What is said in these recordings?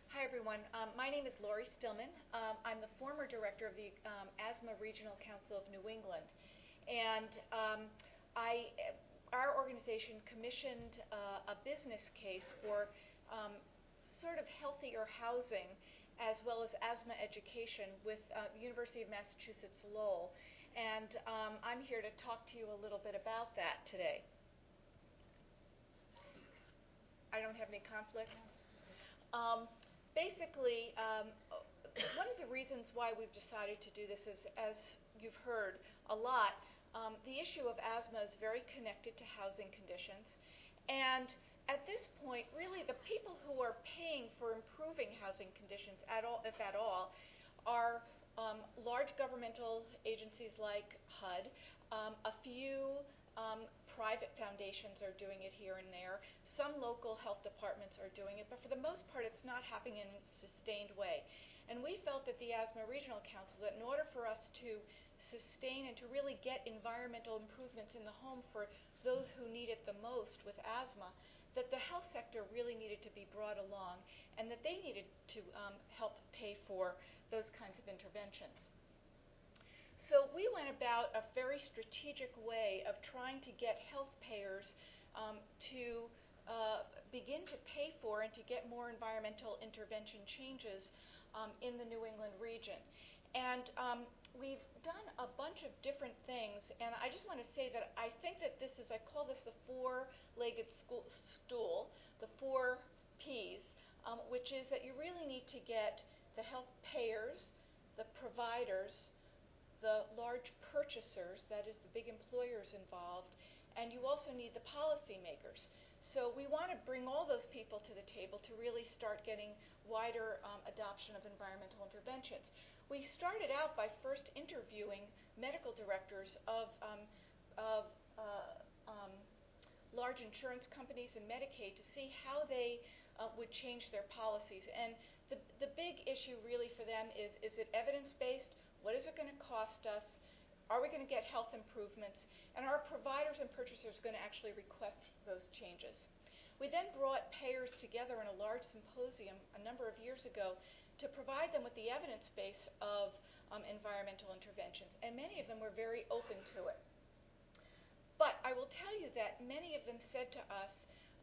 Hi, everyone. My name is Lori Stillman. I'm the former director of the Asthma Regional Council of New England. And I, our organization commissioned a business case for sort of healthier housing as well as asthma education with University of Massachusetts Lowell. And I'm here to talk to you a little bit about that today. I don't have any conflict. Basically, one of the reasons why we've decided to do this is, as you've heard a lot, the issue of asthma is very connected to housing conditions. And at this point, really, the people who are paying for improving housing conditions, at all, if at all, are large governmental agencies like HUD. A few private foundations are doing it here and there. Some local health departments are doing it, but for the most part, it's not happening in a sustained way. And we felt at the Asthma Regional Council that in order for us to sustain and to really get environmental improvements in the home for those who need it the most with asthma, that the health sector really needed to be brought along and that they needed to help pay for those kinds of interventions. So we went about a very strategic way of trying to get health payers to begin to pay for and to get more environmental intervention changes in the New England region. And we've done a bunch of different things, and I just want to say that I think that this is, I call this the four-legged stool, the four Ps, which is that you really need to get the health payers, the providers, the large purchasers, that is the big employers involved, and you also need the policymakers. So we want to bring all those people to the table to really start getting wider adoption of environmental interventions. We started out by first interviewing medical directors of large insurance companies and Medicaid to see how they would change their policies. And the big issue really for them is it evidence-based? What is it going to cost us? Are we going to get health improvements? And are providers and purchasers going to actually request those changes? We then brought payers together in a large symposium a number of years ago to provide them with the evidence base of environmental interventions. And many of them were very open to it. But I will tell you that many of them said to us,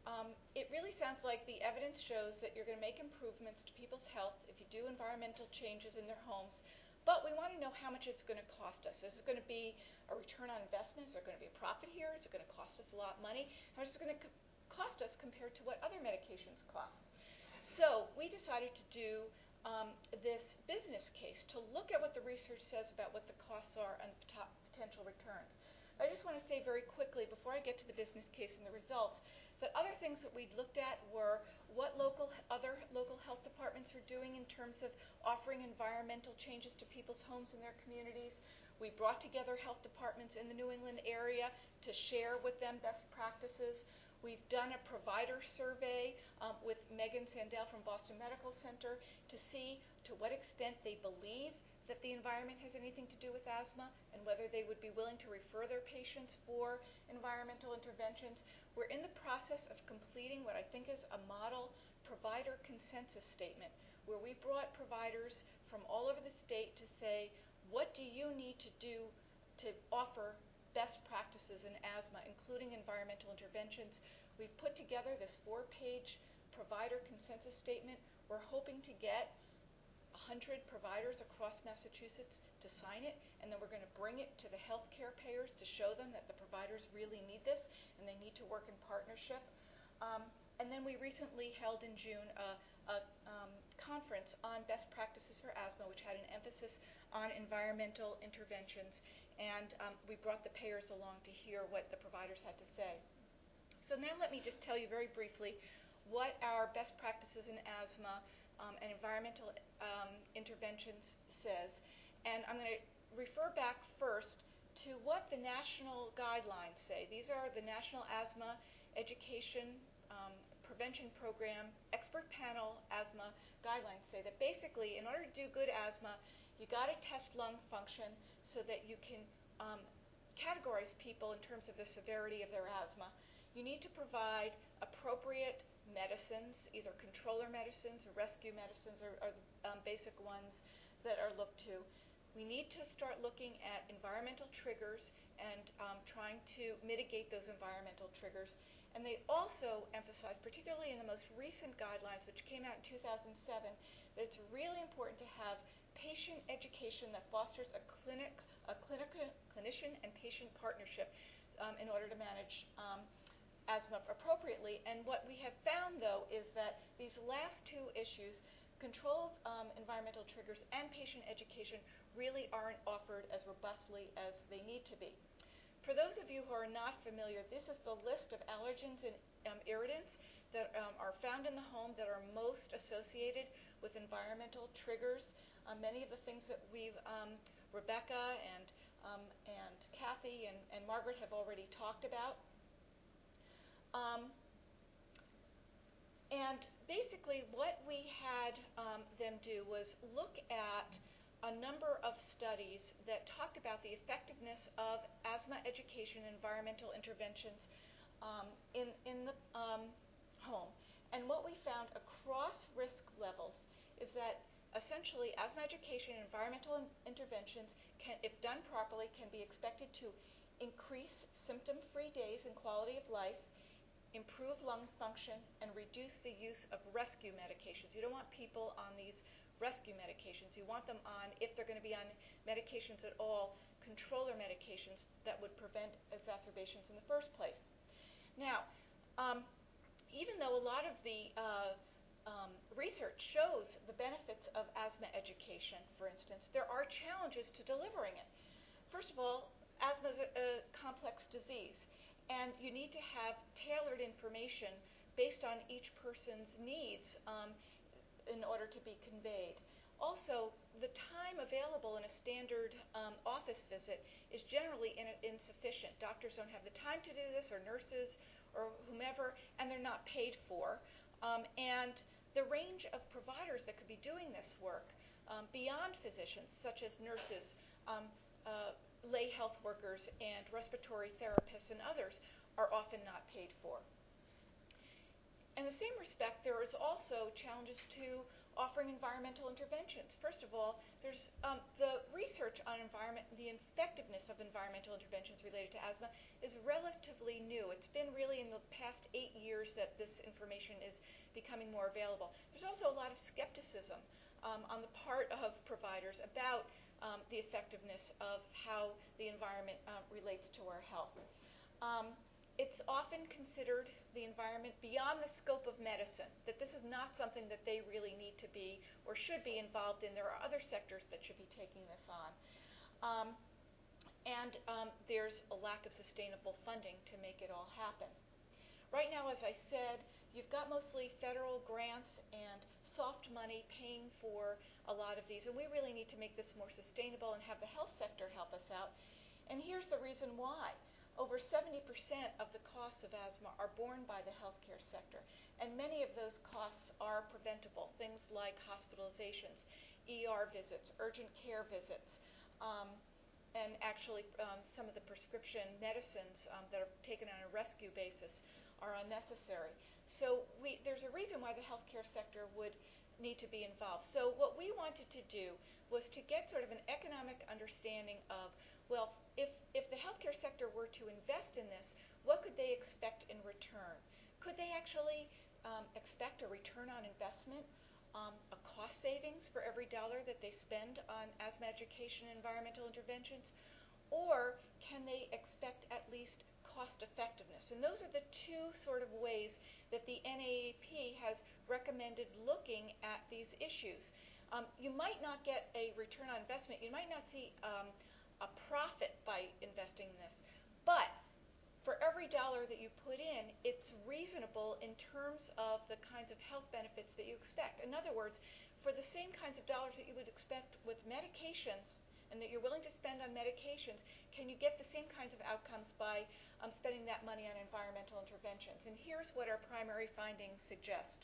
it really sounds like the evidence shows that you're going to make improvements to people's health if you do environmental changes in their homes. But we want to know how much it's going to cost us. Is it going to be a return on investment? Is there going to be a profit here? Is it going to cost us a lot of money? How much is it going to cost us compared to what other medications cost? So we decided to do this business case to look at what the research says about what the costs are and potential returns. I just want to say very quickly before I get to the business case and the results that other things that we looked at were what other local health departments are doing in terms of offering environmental changes to people's homes and their communities. We brought together health departments in the New England area to share with them best practices. We've done a provider survey with Megan Sandell from Boston Medical Center to see to what extent they believe that the environment has anything to do with asthma and whether they would be willing to refer their patients for environmental interventions. We're in the process of completing what I think is a model provider consensus statement where we brought providers from all over the state to say, what do you need to do to offer best practices in asthma, including environmental interventions? We've put together this 4-page provider consensus statement. We're hoping to get 100 providers across Massachusetts to sign it, and then we're going to bring it to the healthcare payers to show them that the providers really need this and they need to work in partnership. And then we recently held in June a conference on best practices for asthma, which had an emphasis on environmental interventions, and we brought the payers along to hear what the providers had to say. So now let me just tell you very briefly what our best practices in asthma and environmental interventions says. And I'm going to refer back first to what the national guidelines say. These are the National Asthma Education Prevention Program Expert Panel Asthma Guidelines say that basically in order to do good asthma, you got to test lung function so that you can categorize people in terms of the severity of their asthma. You need to provide appropriate medicines, either controller medicines or rescue medicines are basic ones that are looked to. We need to start looking at environmental triggers and trying to mitigate those environmental triggers. And they also emphasize, particularly in the most recent guidelines, which came out in 2007, that it's really important to have patient education that fosters a clinician and patient partnership in order to manage asthma appropriately. And what we have found, though, is that these last two issues, control of environmental triggers and patient education, really aren't offered as robustly as they need to be. For those of you who are not familiar, this is the list of allergens and irritants that are found in the home that are most associated with environmental triggers. Many of the things that Rebecca and Kathy and Margaret have already talked about. And basically what we had them do was look at a number of studies that talked about the effectiveness of asthma education and environmental interventions in the home. And what we found across risk levels is that essentially asthma education and environmental interventions, if done properly, can be expected to increase symptom-free days and quality of life, improve lung function, and reduce the use of rescue medications. You don't want people on these rescue medications. You want them on, if they're going to be on medications at all, controller medications that would prevent exacerbations in the first place. Now, even though a lot of the research shows the benefits of asthma education, for instance, there are challenges to delivering it. First of all, asthma is a complex disease, and you need to have tailored information based on each person's needs in order to be conveyed. Also, the time available in a standard office visit is generally insufficient. Doctors don't have the time to do this, or nurses, or whomever, and they're not paid for. And the range of providers that could be doing this work beyond physicians, such as nurses, lay health workers, and respiratory therapists and others, are often not paid for. In the same respect, there is also challenges to offering environmental interventions. First of all, there's the research on the effectiveness of environmental interventions related to asthma is relatively new. It's been really in the past 8 years that this information is becoming more available. There's also a lot of skepticism on the part of providers about the effectiveness of how the environment relates to our health. It's often considered the environment beyond the scope of medicine, that this is not something that they really need to be or should be involved in. There are other sectors that should be taking this on. And there's a lack of sustainable funding to make it all happen. Right now, as I said, you've got mostly federal grants and soft money paying for a lot of these, and we really need to make this more sustainable and have the health sector help us out. And here's the reason why. Over 70% of the costs of asthma are borne by the healthcare sector, and many of those costs are preventable, things like hospitalizations, ER visits, urgent care visits, and actually some of the prescription medicines that are taken on a rescue basis are unnecessary. So there's a reason why the healthcare sector would need to be involved. So what we wanted to do was to get sort of an economic understanding of, well, if the healthcare sector were to invest in this, what could they expect in return? Could they actually expect a return on investment, a cost savings for every dollar that they spend on asthma education and environmental interventions? Or can they expect at least cost effectiveness? And those are the two sort of ways that the NAAP has recommended looking at these issues. You might not get a return on investment. You might not see a profit by investing in this. But for every dollar that you put in, it's reasonable in terms of the kinds of health benefits that you expect. In other words, for the same kinds of dollars that you would expect with medications and that you're willing to spend on medications, can you get the same kinds of outcomes by spending that money on environmental interventions? And here's what our primary findings suggest.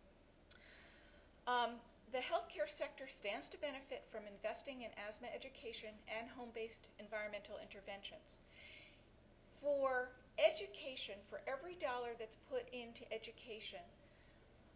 The healthcare sector stands to benefit from investing in asthma education and home-based environmental interventions. For education, for every dollar that's put into education,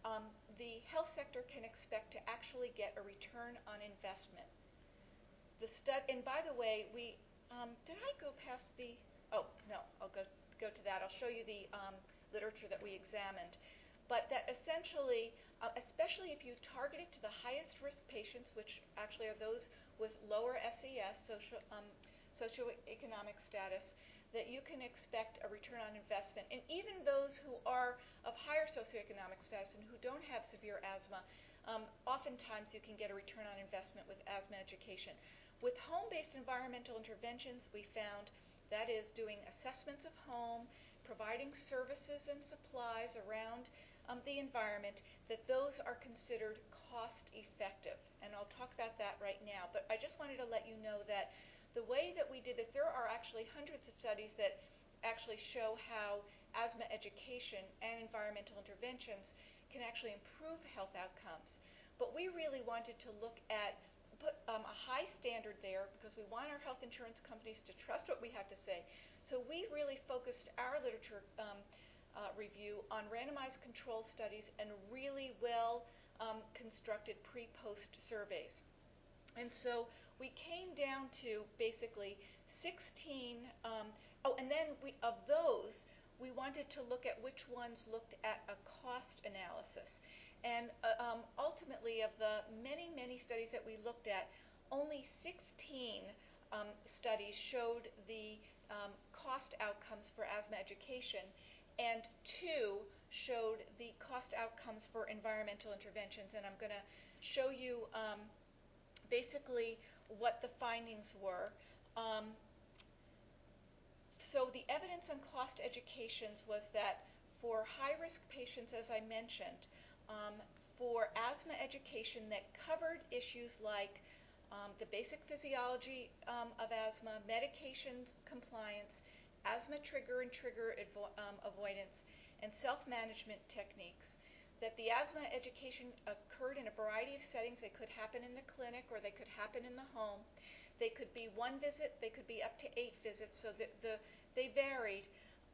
the health sector can expect to actually get a return on investment. And by the way, did I go past the? Oh no, I'll go to that. I'll show you the literature that we examined. But that essentially, especially if you target it to the highest risk patients, which actually are those with lower SES, socioeconomic status, that you can expect a return on investment. And even those who are of higher socioeconomic status and who don't have severe asthma, oftentimes you can get a return on investment with asthma education. With home-based environmental interventions, we found that is doing assessments of home, providing services and supplies around the environment, that those are considered cost-effective. And I'll talk about that right now. But I just wanted to let you know that the way that we did this, there are actually hundreds of studies that actually show how asthma education and environmental interventions can actually improve health outcomes. But we really wanted to put a high standard there because we want our health insurance companies to trust what we have to say. So we really focused our literature review on randomized control studies and really well constructed pre-post surveys. And so we came down to basically 16, and then of those, we wanted to look at which ones looked at a cost analysis. And ultimately, of the many, many studies that we looked at, only 16 studies showed the cost outcomes for asthma education, and 2 showed the cost outcomes for environmental interventions. And I'm going to show you basically what the findings were. So the evidence on cost educations was that for high-risk patients, as I mentioned, for asthma education that covered issues like the basic physiology of asthma, medications compliance, asthma trigger and trigger avoidance, and self-management techniques, that the asthma education occurred in a variety of settings. They could happen in the clinic or they could happen in the home. They could be 1 visit, they could be up to 8 visits, so that they varied.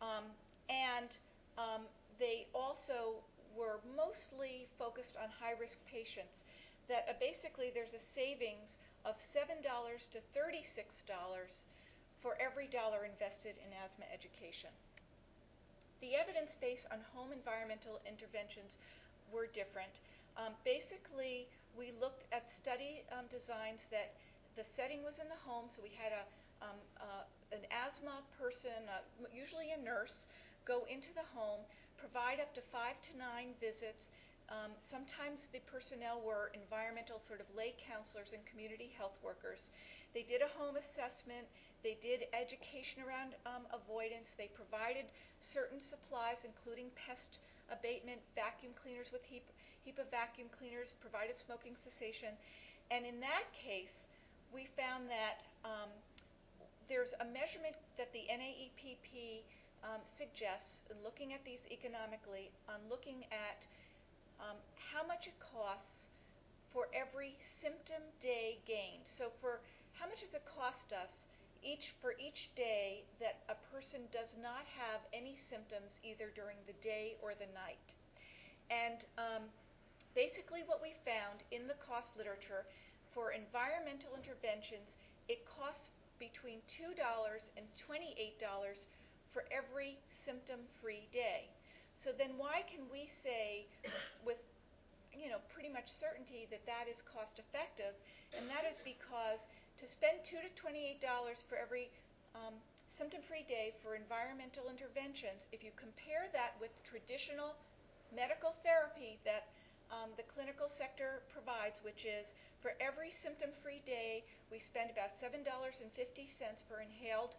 And they also were mostly focused on high-risk patients, that basically there's a savings of $7 to $36 for every dollar invested in asthma education. The evidence base on home environmental interventions were different. Basically, we looked at study designs that the setting was in the home, so we had an asthma person, usually a nurse, go into the home, provide up to 5 to 9 visits. Sometimes the personnel were environmental sort of lay counselors and community health workers. They did a home assessment. They did education around avoidance. They provided certain supplies, including pest abatement, vacuum cleaners with HEPA vacuum cleaners, provided smoking cessation. And in that case, we found that there's a measurement that the NAEPP suggests in looking at these economically, on looking at how much it costs for every symptom day gained. So for how much does it cost us for each day that a person does not have any symptoms either during the day or the night. And basically what we found in the cost literature for environmental interventions, it costs between $2 and $28 for every symptom-free day. So then why can we say with pretty much certainty that that is cost effective? And that is because to spend $2 to $28 for every symptom-free day for environmental interventions, if you compare that with traditional medical therapy that the clinical sector provides, which is for every symptom-free day, we spend about $7.50 for inhaled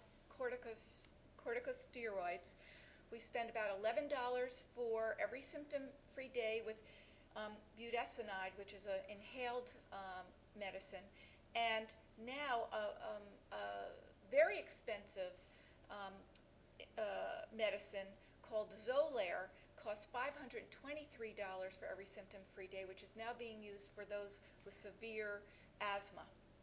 corticosteroids. We spend about $11 for every symptom-free day with budesonide, which is an inhaled medicine. And now a very expensive medicine called Xolair costs $523 for every symptom-free day, which is now being used for those with severe asthma.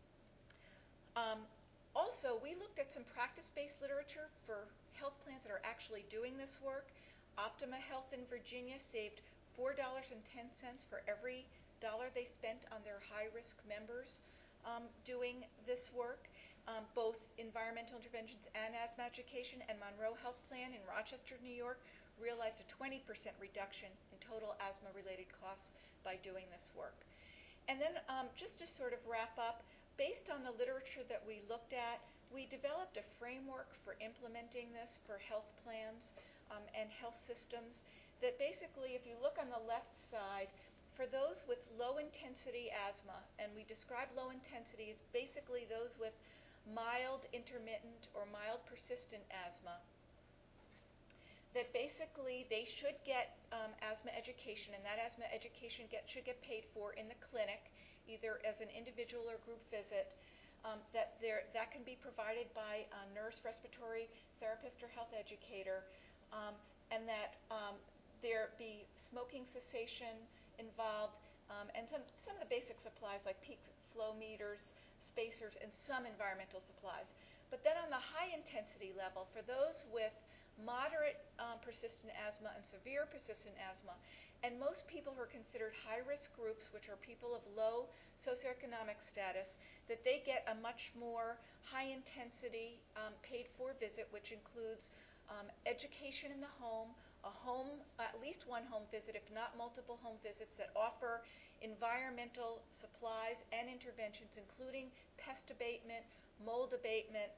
Also, we looked at some practice-based literature for health plans that are actually doing this work. Optima Health in Virginia saved $4.10 for every dollar they spent on their high-risk members doing this work. Both environmental interventions and asthma education and Monroe Health Plan in Rochester, New York, realized a 20% reduction in total asthma-related costs by doing this work. And then just to sort of wrap up, based on the literature that we looked at, we developed a framework for implementing this for health plans and health systems that basically, if you look on the left side, for those with low-intensity asthma, and we describe low intensity as basically those with mild, intermittent, or mild persistent asthma, that basically they should get asthma education, and that asthma education should get paid for in the clinic, either as an individual or group visit. That can be provided by a nurse, respiratory therapist, or health educator, and that there be smoking cessation involved, and some of the basic supplies like peak flow meters, spacers, and some environmental supplies. But then on the high intensity level, for those with moderate persistent asthma and severe persistent asthma, and most people who are considered high-risk groups, which are people of low socioeconomic status, that they get a much more high-intensity paid-for visit, which includes education in the home, at least one home visit, if not multiple home visits, that offer environmental supplies and interventions, including pest abatement, mold abatement,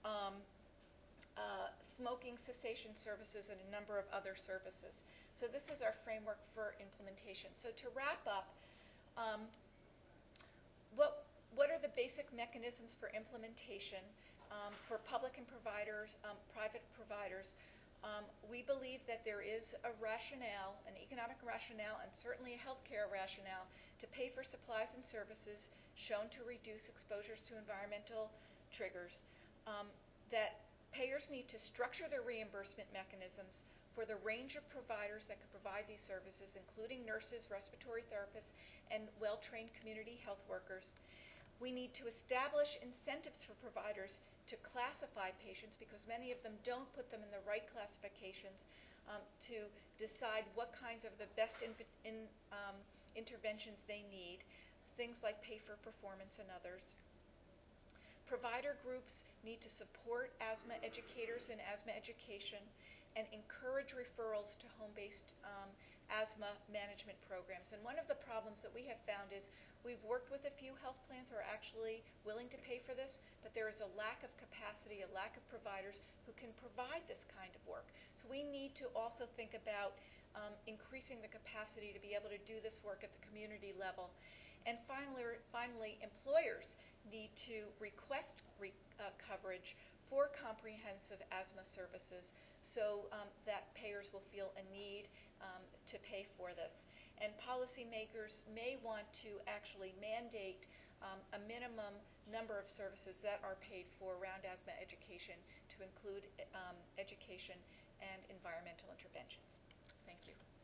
smoking cessation services, and a number of other services. So this is our framework for implementation. So to wrap up, what are the basic mechanisms for implementation for public and private providers? We believe that there is a rationale, an economic rationale, and certainly a healthcare rationale to pay for supplies and services shown to reduce exposures to environmental triggers. That payers need to structure their reimbursement mechanisms for the range of providers that can provide these services, including nurses, respiratory therapists, and well-trained community health workers. We need to establish incentives for providers to classify patients, because many of them don't put them in the right classifications, to decide what kinds of the best interventions they need, things like pay for performance and others. Provider groups need to support asthma educators in asthma education and encourage referrals to home-based asthma management programs. And one of the problems that we have found is we've worked with a few health plans who are actually willing to pay for this, but there is a lack of capacity, a lack of providers who can provide this kind of work. So we need to also think about increasing the capacity to be able to do this work at the community level. And finally, employers need to request coverage for comprehensive asthma services so that payers will feel a need to pay for this. And policymakers may want to actually mandate a minimum number of services that are paid for around asthma education to include education and environmental interventions. Thank you.